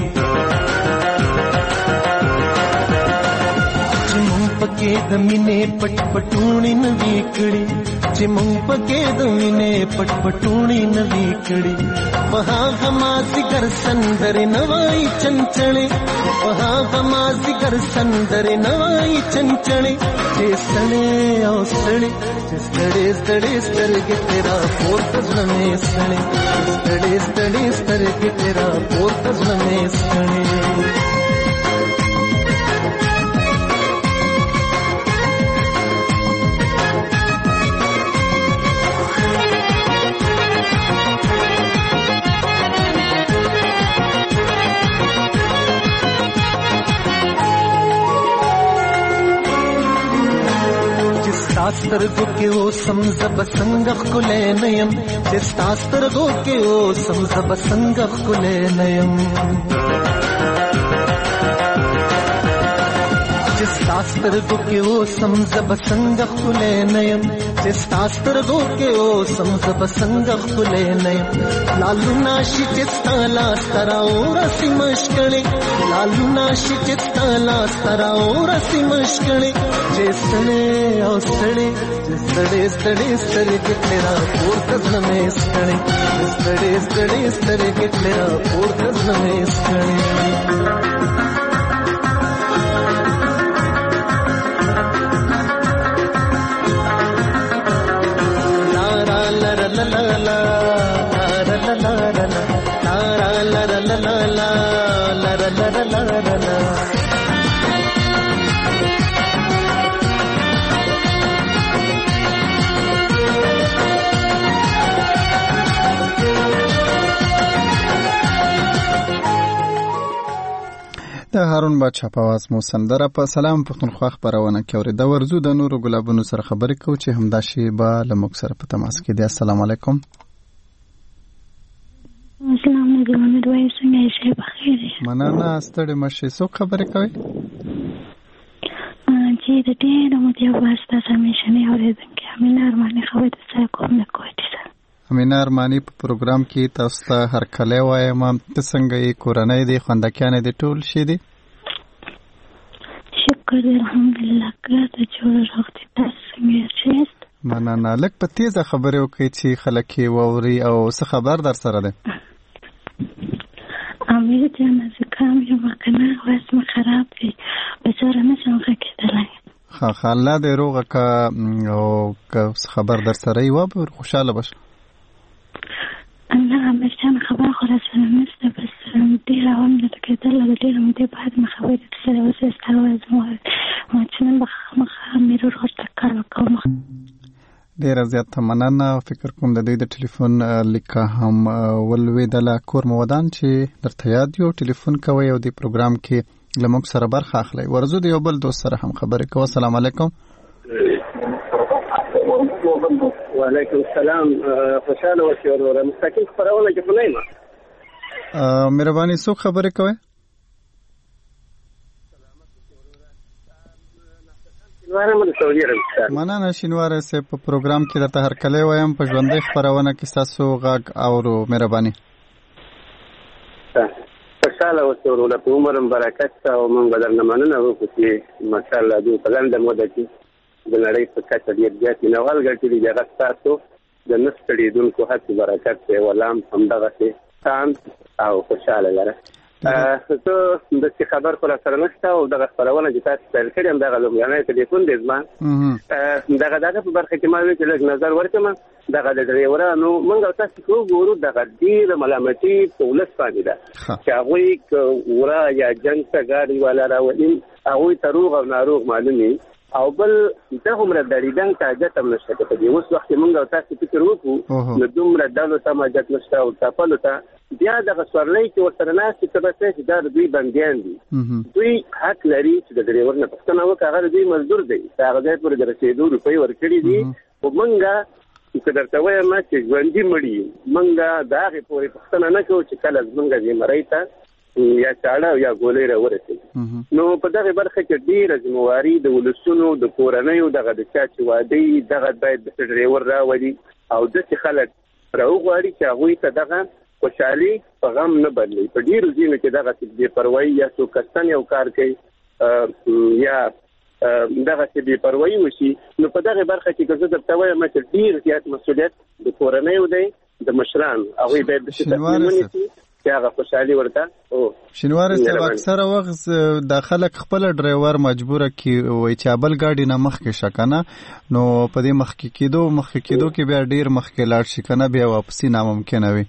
Speaker 10: जिमंग पके दमीने पटपटूनी नवी कड़ी जिमंग पके दमीने पटपटूनी नवी कड़ी په مازیګر سندرې نوای چنچړې په مازیګر سندرې نوای چنچړې چې سړې او سړې چې ستړې ستړې سترګې تیرا پورته زړه مې سړې ستړې ستړې سترګې تیرا پورته زړه مې سړې سترګو کې اوسم زب څنګه ښکلی نه یم چې ستا سترګو کې اوسم زب څنګه ښکلی نه یم چې ستا سترګو کې اوسم زب څنګه ښکلی نه یم چې ستا سترګو کې اوسم زب څنګه ښکلی نه یم لالونه شي چې ستا لاسته راورسي مشکړې لالونه شي چې ستا لاسته راورسي مشکړې چې سړې او سړې چې ستړې ستړې سترګې تلې راپورته زړه مې ستړې ستړې ستړې سترګې تلې راپورته زړه مې ستړې
Speaker 1: د هارون بادشاه په आवाज مو سندره په سلام پښتونخوا خبرونه کې اورېده ورزو د نورو ګلابونو سره خبرې کوو چې همدا شی به له موږ سره په تماس کې دي. السلام علیکم.
Speaker 13: السلام علیکم. دوی څنګه یې بخیر؟
Speaker 1: مننه. ستړي مشه څوک خبرې کوي؟
Speaker 13: چې د دې نو مې واسطه سمې شنه اورېدونکو امینه ارماني خبرې څه کوم نه کوي.
Speaker 1: امینه ارماني په پروګرام کې تاسو ته هر کله وایم ته څنګه یې کورنۍ دي خوندکیانې دي ټول شي دي؟
Speaker 13: شکر الحمدلله ګرځي جوړ راغلی تاسو څنګه یاست؟
Speaker 1: مننه. لږ په تیزه خبرې وکړئ چې خلک یې واوري او څه خبر در سره ده؟
Speaker 13: امیر جان زکام یو مکنه واسم خراب دی بچاره نشم کېدلای.
Speaker 1: ښه الله دې روغه کا او خبر در سره یې و خوشاله باشه.
Speaker 13: الله امیر جان خبر خو راسره نشته بس ډېر هم نه کېدل ډېر هم دې بعد ما خبرې سره وسه ما چې نن مخ امیر ورته کار وکم.
Speaker 1: ډېر زیات مننه. فکر کوم د دې د ټلیفون لیکه هم ولوېدله. کور مودان چې درته یاد یو ټلیفون کوئ او د پروګرام کې له موږ سره برخه اخلئ. ورځو د یو بل دوست سره هم خبرې کوو. السلام علیکم.
Speaker 14: وعلیکم السلام. خوشاله اوسئ وروره. مستقیم خبرونه کې خو نه یم.
Speaker 1: مهرباني څوک خبرې کوئ؟ مننه شینواره صاحب. په پروګرام کې درته هر کله وایم په ژوندۍ خبرونه کې ستاسو غږ اورو. مهرباني.
Speaker 14: خوشاله اوسئ وروره. په عمر هم برکت شه او موږ به درنه مننه وکړو چې ماشاءالله دوی په لنډه موده کې د نړۍ په کچه ډېر زیات مینوال ګټلي دي. هغه ستاسو د نه ستړېدونکو هڅې برکت دی. ولام همدغسې شانت او خوشحاله لره. زه داسې خبر خو راسره نشته او دغه خپرونه چې تاسو پیل کړې هم دغه لومړنی ټلیفون دی زما. دغه په برخه کې ما ویل چې لږ نظر ورکړم. دغه د ډریورانو موږ او تاسو که وګورو دغه ډېره ملامتي په ولس باندې ده چې هغوی وره یا جنګ ته ګاډي والا راولي هغوی ته روغ او ناروغ معلومي او بل ته همره دړیدنګ ته حاجت هم نشته. که په دې اوس وخت کې موږ او تاسو فکر وکړو نو دومره ډلو ته هم حاجت نشته او ټپلو ته بیا دغه سورلۍ چې ورسره ناست ته به چې دا د دوی بندیان دي. دوی حق لري چې د ډریور نه پوښتنه وکړي. هغه د دوی مزدور دی. هغه ځای پورې د رسېدو روپۍ ورکړي دي. خو موږ که درته وایم چې ژوندي مړي یو موږ د هغې پورې پوښتنه نه کوو چې کله زموږ زمرۍ ته یا چاړه او یا ګولۍ راورسېږي. نو په دغه برخه کې ډېره ذمواري د ولسونو د کورنیو دغه د چا چې واده وي دغه باید د ډریور راولي او داسې خلک راوغواړي چې هغوی ته دغه خوشحالي په غم نه بدلوي. په ډېرو ځینو کې دغسې بې پروایي یا څوک کسان یو کار کوي یا دغسې بې پروایي وشي. نو په دغه برخه کې که زه درته وایم چې ډېر زیات مسؤلیت د کورنیو دی د مشران هغه باید د تصمیمونه چې هغه خوشحالي ورته او
Speaker 1: شینوار صاحب اکثره وخت د خلک خپل ډرایور مجبوره کی وای چې ابل گاډي نه مخ کې شکنه نو په دې مخ کې کېدو کې بیا ډیر مخ کې لاړ شي کنه بیا واپسی ناممکن وي.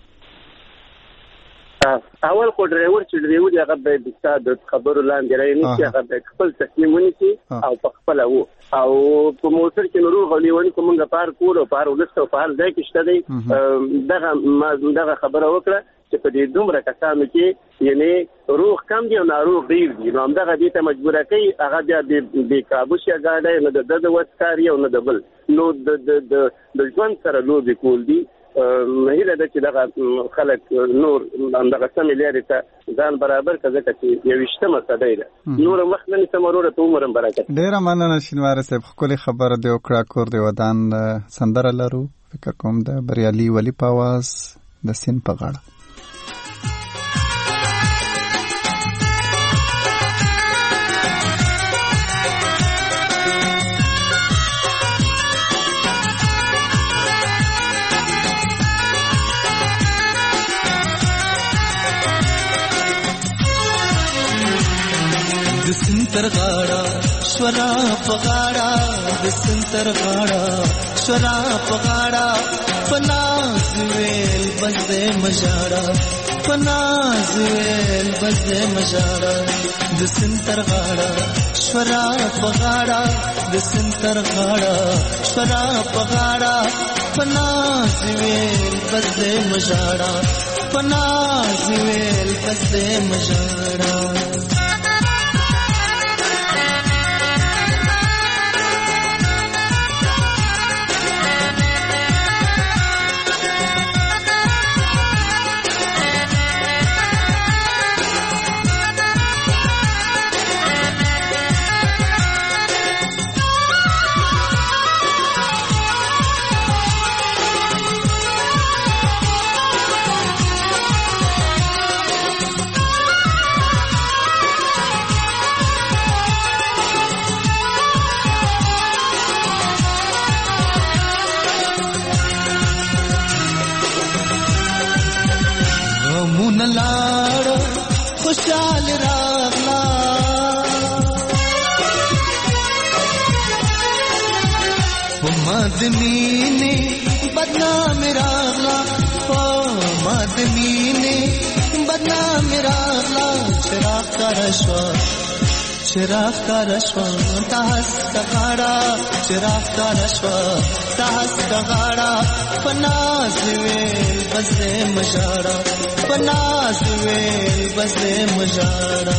Speaker 14: اول خو ډرایور چې هغه باید د خبرو لاندې راځي چې هغه باید خپل تصمیمونه کوي او په خپل او په موټر کې نور غلیون کومه پار کور او پار ولسته او پار ځای کې شته دی دغه خبره وکړه چې په دې دومره کسانو کې یعنی روح کم دی او ناروغ ډیر دي نو همدغه دې ته مجبوره کوي هغه بیا د کابو شي ګاډي نه د وسکاري او نه د بل نو د ژوند سره لوبي کول دي. مهیله ده چې دغه خلک نور همدغه سمې لارې ته ځان برابر کړه چې یویشتمه صدۍ ده نور مخ نه نیسم وروره ته عمر هم برکت.
Speaker 1: ډېره مننه شینوار صاحب ښکلې خبره دې وکړه. کور د ودان سندره لرو فکر کوم د بریالي ولي په اواز د سیند په غاړه.
Speaker 10: سنتر غاڑا شورا پغاڑا سنتر غاڑا شورا پغاڑا فناز ویل بزے مجاڑا فناز ویل بزے مجاڑا سنتر غاڑا شورا پغاڑا سنتر غاڑا شورا پغاڑا فناز ویل بزے مجاڑا فناز ویل بزے مجاڑا. خوشحال راغلا مدنی بدنام راغلا مدنی بدنام راغلا چراغ کا رشوا تاس کغاڑا چراغ کا رشوا تاس کغاڑا پناز ویل بزے مجاڑا پناز ویل بزے مجاڑا.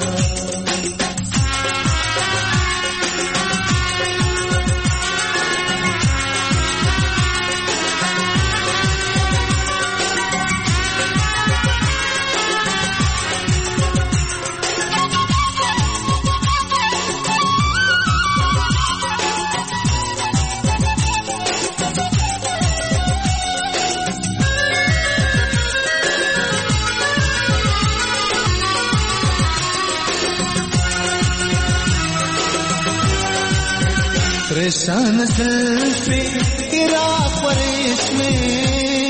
Speaker 10: پریشان زلفی عراق پریش میں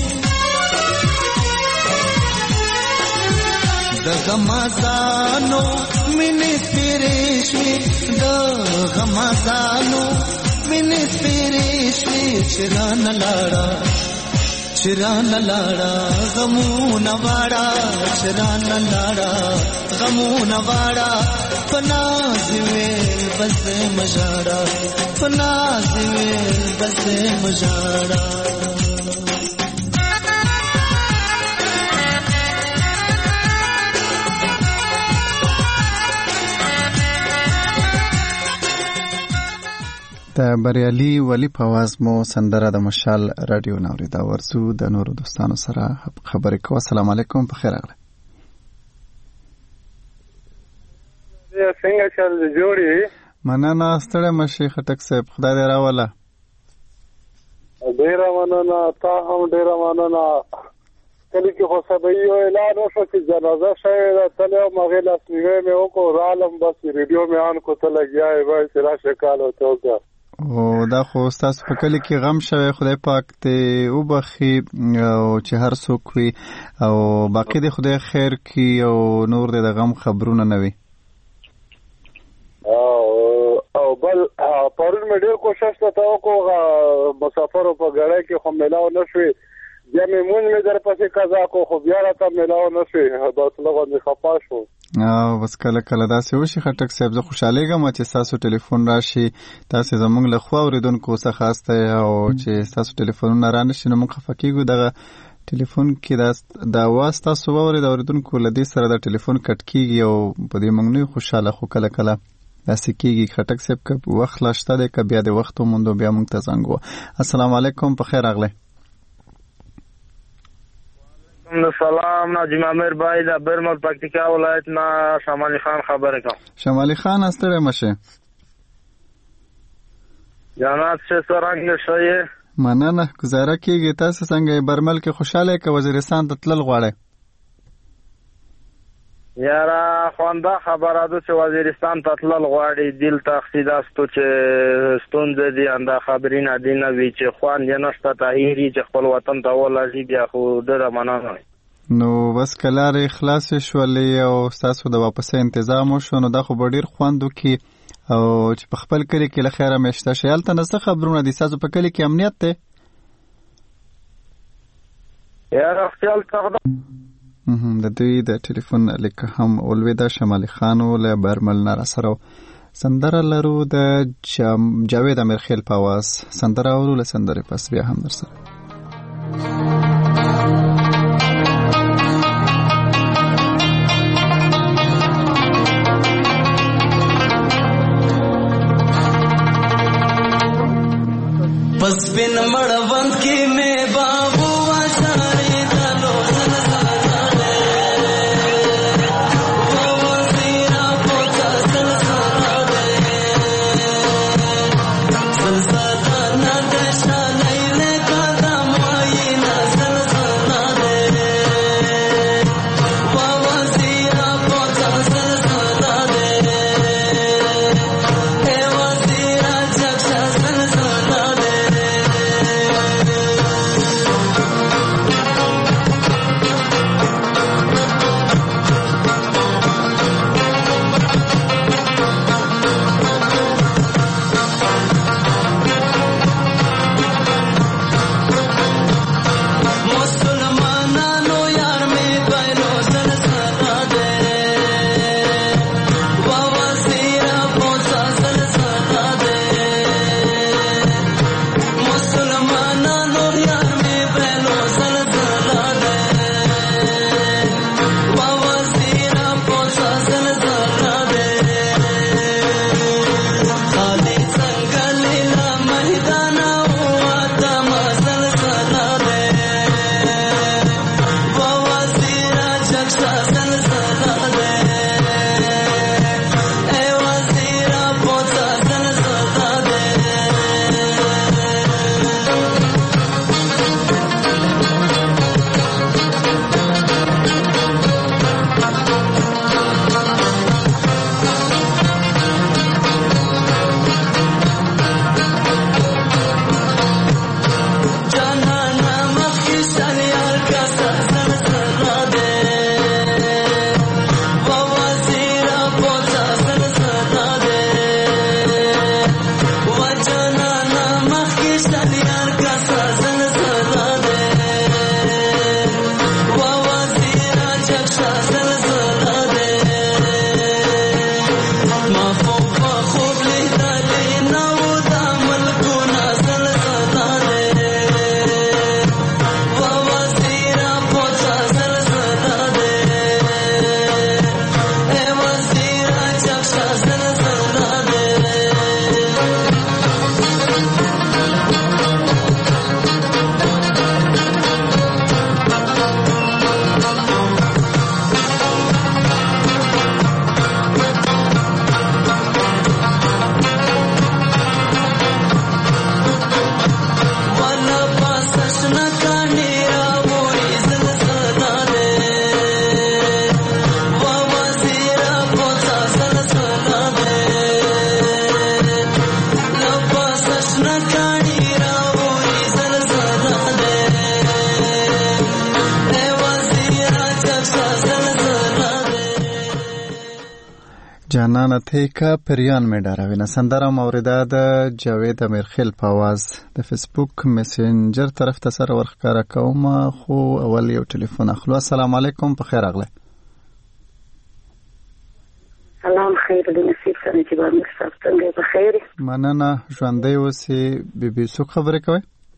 Speaker 10: دغمازانو منس پریش میں دغمازانو منس پریش میں چران لاڑا غمون واڑا چران لاڑا غمون واڑا فناز ویل بزے مجاڑا فناز ویل بزے مجاڑا.
Speaker 1: د بریالي ولی په आवाज مو سندره د مشال رادیو نوریدا ورسو د نورو دوستانو سره خبرې کوو. السلام علیکم په خیر راغلی.
Speaker 3: څنګه چل جوړي
Speaker 1: مننه ستړی مشي خټک صاحب خدای دې راوله.
Speaker 3: ډیره مننه تا هم ډیره مننه. کله کې خو سبایو اعلان وشو چې جنازه شوې ده تله مغه لاس نیوه مې وکړو رالم بس ریډیو مې ان کو ته لګیا وای چې راشه کال او توګه
Speaker 1: او دا خو تاسو په کلی کې غم شوی، خدای پاک ته وبخي او چې هر څوک وي او باقي د خدای خیر کی او نور د غم خبرونه نه وي.
Speaker 15: او بل پرون مې ډېر کوشش وکړ مسافرو په ګاډۍ کې خو ملاو نشوي، بیا مې مونږ مې در پسې قضا کو خو بیا راته ملاو نشوي، بس لږ خفه شو.
Speaker 1: بس کله کله داسې وشي خټک صاحب، زه خوشحالیږم چې تاسو ټلیفون راشي، تاسو زموږ له خوا اوریدونکو څخه استه او چې تاسو ټلیفونونه را نشي نو موږ خفه کیږو. دغه ټلیفون کې دا واس تاسو واورید اوریدونکو لدی سره د ټلیفون کټ کیږي او په دې موږ نه خوشاله، خو کله کله داسې کیږي. خټک صاحب که وخت لاشته دی که بیا د وخت موندو بیا موږ ته زنګ وو. السلام علیکم، په خیر راغلی.
Speaker 16: سلام، ناجم امیر بای د برمل پکتیکا ولایت نه شمالی خان خبره کوم.
Speaker 1: شمالی خان استړی مشه
Speaker 16: جناب څه څنګه شوی؟
Speaker 1: مننه، گزاره کیږي. تاسو څنګه برمل کې خوشاله که وزیرستان ته تلل غواړئ؟
Speaker 16: یاره خوانده خبره ده چې وزیرستان ته تلل غواړي، دل تخصیداستو چې ستونزه دي انده خبرې نه دي نه وي چې خوان یې نشته تاهیري چې خپل وطن ته ولاشي، بیا خو ډېره مننه.
Speaker 1: نو بس که لارې خلاصې شولې او ستاسو د واپسې انتظام وشو نو دا خو به ډېر خوند وکړي او چې په خپل کلي کې له خیره میشته شي. هلته نه څه خبرونه دي؟ ستاسو په کلي کې امنیت دی؟
Speaker 16: یاره خیال تغده
Speaker 1: د دوی د ټلیفون لیک هم ولویده. شمالی خانو له برمل نه راسره سندره لرو د جاوید امیرخیل په آواز، سندره اورو له سندرې پس بیا هم در سره.
Speaker 10: پس بین مړوند کې مې بابو واشارې دلو
Speaker 1: جانانه تیکا پریان می ډاروینه سندره موریده د جاوید امیرخیل په आवाज د فیسبوک میسنجر طرف ته سره ورخکاره کوم خو اول یو ټلیفون اخلو. السلام علیکم، په خیر اغله.
Speaker 17: سلام، خیر دې نصیب سره چې باندې څنګه په خیر.
Speaker 1: مننه، ژوندۍ اوسې. بي څوک خبرې کوي؟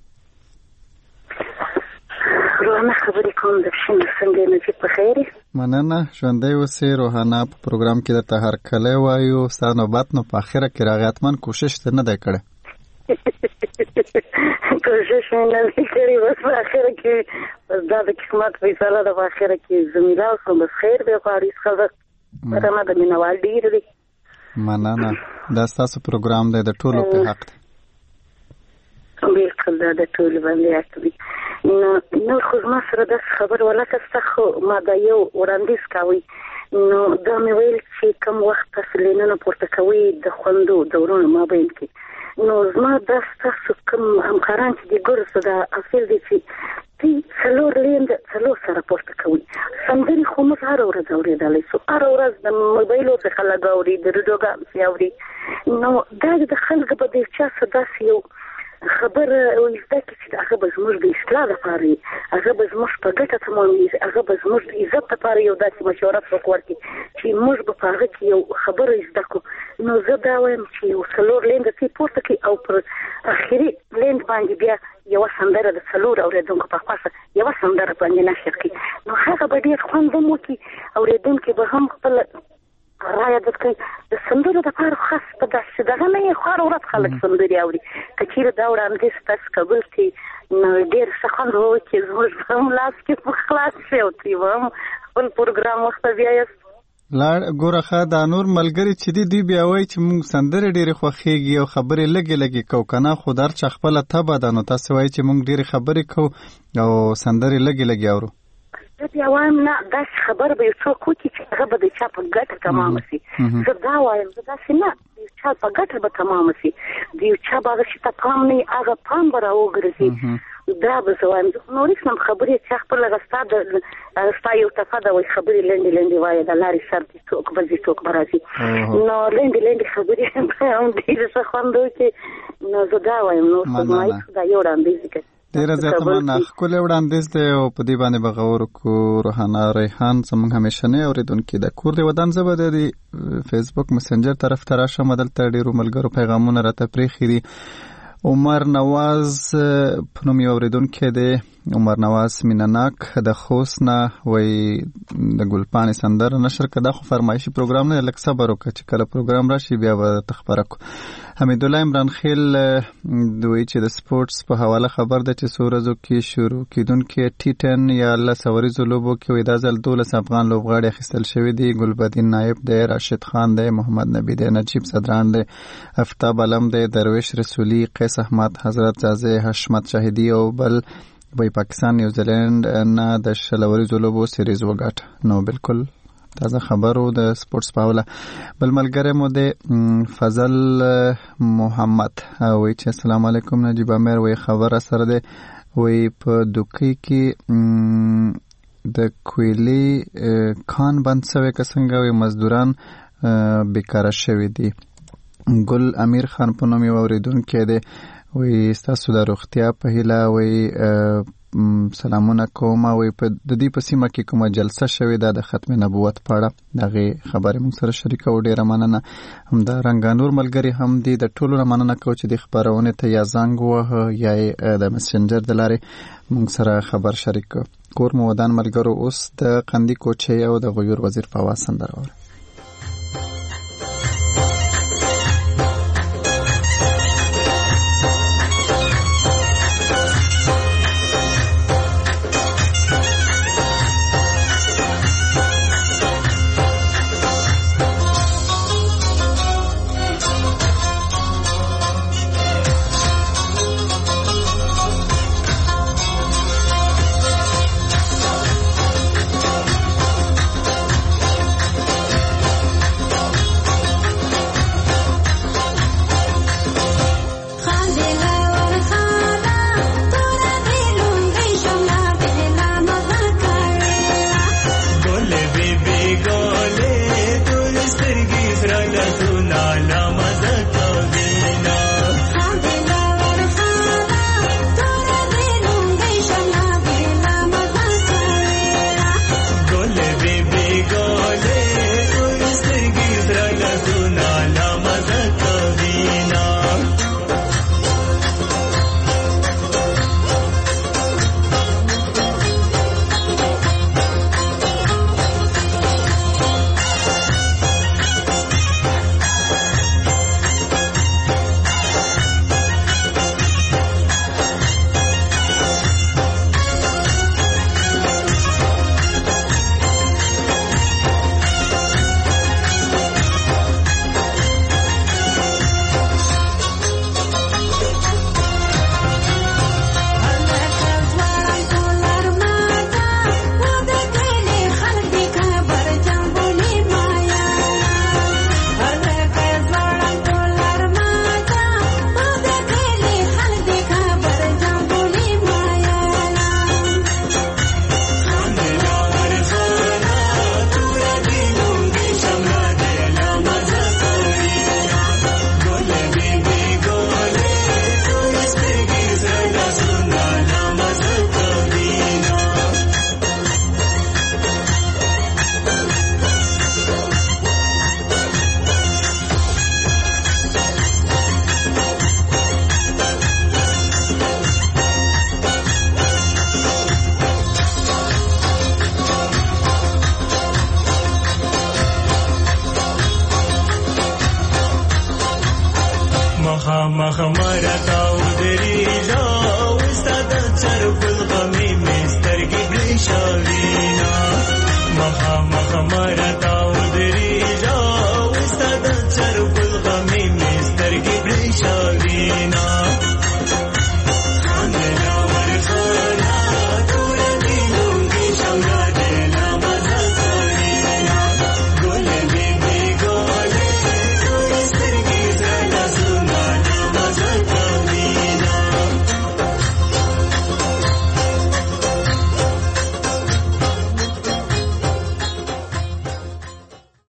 Speaker 17: روحانه خبرې کوم د شنه څنګه نصیب په خیر.
Speaker 1: مننه، ژوندۍ اوسې. روحانه په پروګرام کې درته هر کله وایو ستاسو نوبت نو په اخره کې راغاتمن کوشش ته نه دی کړی.
Speaker 17: کوشش نه دی کړی، بس په اخره کې بس دا د قسمت فیصله ده. په اخره کې زمیلا اوس بس خیر دی. خاریس خبر پرمه د مینوال ډیر دی.
Speaker 1: مننه، دا ستاسو پروګرام دی، د ټولو په حق دی.
Speaker 17: بالکل دا د ټولو باندې حق دی. نو خو ما سره د خبر ولکه څه ما دا یو وړاندیز کوي. نو دا مې ویل چې کوم وخت تاسو لیننه پورته کوي د خوندو دورونو مابین کې، نو زما دا ستاسو کوم همکاران چې دي ګورسه دا اصل دي چې تی څلور لیند څلور سره پورته کوي. سندرې خو موږ هر ورځ اورېدلی سو، هر ورځ د موبایلو څخه خلک اوري، د ریډیوګانو څخه اوري. نو دا د خلکو په دې چا څه داسې یو خبره وزده کې چې هغه به زموږ د اصلاح لپاره، هغه به زموږ په ګټه تمامي، هغه به زموږ د عزت لپاره یو داسې مشوره څوک ورکړي چې موږ به په هغه کې یو خبره زده کړو. نو زه دا وایم چې یو څلور لینده چې پورته کړي او پر اخري لینډ باندې بیا یوه سندره د څلور اورېدونکو په خوښه یوه سندره باندې نشر کړي، نو هغه به ډېر خوند هم وکړي، اورېدونکي به هم خپله رایه درکړي. د سندرو دپاره خاص په داسې دغه نه یې خو هر ورځ خلک سندرې اوري. که چېرې دا وړاندیز تاسو قبول کړي نو ډېر ښه خوند به وکړي، زموږ به هم لاس کې خلاص شي او دوی به هم خپل پروګرام ورته بیایست.
Speaker 1: ګوره ښه، دا نور ملګري چې دي دوی بیا وایي چې موږ سندرې ډېرې خوښېږي او خبرې لږې لږې کوو، که نه خو در چا خپله طبع ده. نو تاسو وایي چې موږ ډېرې خبرې کوو او سندرې لږې لږې اورو.
Speaker 17: زه بیا وایم نه، داسې خبره به یو څوک وکړي چې هغه به د چا په ګټه تمامه شي. زه دا وایم، زه داسې نه، د یو چا په ګټه به تمامه شي، د یو چا به هغه شي ته پام نه وي، هغه پام به راوګرځي. دا به زه وایم. زه نورې څم خبرې چې خپله هغه ستا یو تفه ده وایي خبرې لنډې لنډې وایه، د لارې سر دي څوک به ځي څوک به راځي. نو لنډې لنډې خبرې به هم ډېرې ښه خوند وکړي. نو زه دا وایم، نور خو زما هېڅ دا یو وړاندیز کوي.
Speaker 1: ډیره زیاته مننه، ښکلی وړاندیز دی او په دې باندې به غور وکړو. روحانه ریحان زموږ همیشنی اورېدونکي د کور د ودان. زه به د فیسبوک مسنجر طرف ته راشم، دلته ډېرو ملګرو پیغامونه راته پرېښي دي. عمر نواز په نوم یو اورېدونکی دی، عمر نواز مینناک د خوست نه، وایي د ګلپاڼې سندره نشر که. دا خو فرمایشي پروګرام نه دی، لږ صبر وکړه چې کله پروګرام راشي بیا به درته خپره کړو. حمیدالله عمران خیل دوی چې د سپورټس په حواله خبر ده چې څو ورځو کې شروع کیدونکې T10 یا 10 اوریزو لوبو کې وایي دا ځل 12 افغان لوبغاړي اخیستل شوي دي. ګلبدین نایب دی، راشد خان دی، محمد نبی دی، نجیب صدران دی، افتاب علم دی، درویش رسولی، قیس احمد، حضرت زازی، حشمت شاهدی او بل وایي پاکستان نیوزیلند نه د 10 اوریزو لوبو سیریز وګټه. نو بالکل تازه خبرو د سپورټس په حواله. بل ملګری مو دی فضل محمد، وایي چې السلام علیکم نجیب امیر، وایي خبره سره دی، وایي په دوکۍ کې د کویلي کان بند شوی که څنګه، وایي مزدوران بیکاره شوي دي. ګل امیر خان په نوم یو اورېدونکی دی، وایي ستاسو د روغتیا په هیله، وایي سلامونه کوم. وایي د دې په سیمه کې کومه جلسه شوې ده د ختم نبوت په اړه، د هغې خبرې موږ سره شریکوو. ډېره مننه. همدارنګه نور ملګري هم دي، د ټولو نه مننه کوو چې د خپرونې ته یا زنګ ووهه یا د مسنجر د لارې موږ سره خبر شریک کړو. کور مو ودان ملګرو، اوس د قندي کوچۍ او د غیور وزیر په آواز سندره واورئ.
Speaker 18: مخامخ مرتا ودریجا وستاد چرګل غمی مسترګې بلی شاوینا مخامخ مرتا